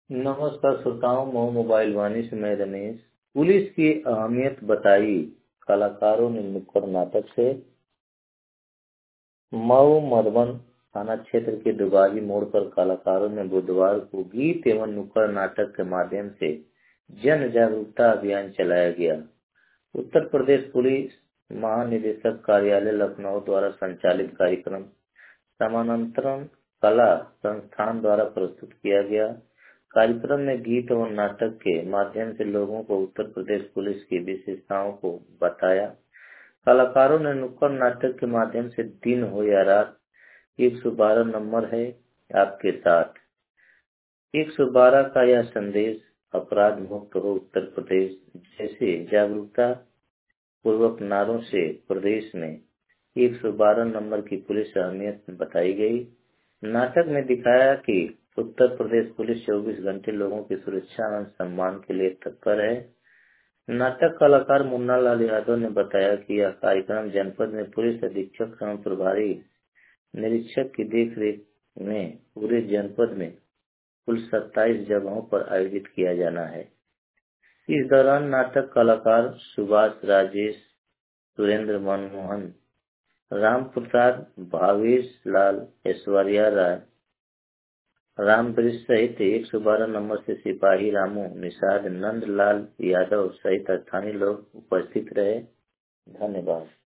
नमस्कार श्रोताओं, मोबाइल वाणी से मैं रमेश। पुलिस की अहमियत बताई, कलाकारों ने नुक्कड़ नाटक से। मऊ मधुबन थाना क्षेत्र के दुगाली मोड़ पर कलाकारों ने बुधवार को गीत एवं नुक्कड़ नाटक के माध्यम से जन जागरूकता अभियान चलाया गया। उत्तर प्रदेश पुलिस महानिदेशक कार्यालय लखनऊ द्वारा संचालित कार्यक्रम समानांतरण कला संस्थान द्वारा प्रस्तुत किया गया। कार्यक्रम में गीत और नाटक के माध्यम से लोगों को उत्तर प्रदेश पुलिस की विशेषताओं को बताया। कलाकारों ने नुक्कड़ नाटक के माध्यम से दिन हो या रात 112 नंबर है आपके साथ। 112 का यह संदेश अपराध मुक्त हो उत्तर प्रदेश जैसे जागरूकता पूर्वक नारों से प्रदेश में 112 नंबर की पुलिस अहमियत बताई गई। नाटक में दिखाया कि उत्तर प्रदेश पुलिस 24 घंटे लोगों की सुरक्षा एवं सम्मान के लिए तत्पर है। नाटक कलाकार मुन्ना लाल यादव ने बताया कि यह कार्यक्रम जनपद में पुलिस अधीक्षक एवं प्रभारी निरीक्षक की देखरेख में पूरे जनपद में कुल 27 जगहों पर आयोजित किया जाना है। इस दौरान नाटक कलाकार सुभाष राजेश, सुरेंद्र मनमोहन, राम प्रसाद, भावेश लाल, ऐश्वर्या राय, राम ब्रिज सहित 112 नंबर से सिपाही रामू, निषाद, नंद लाल यादव सहित स्थानीय लोग उपस्थित रहे। धन्यवाद।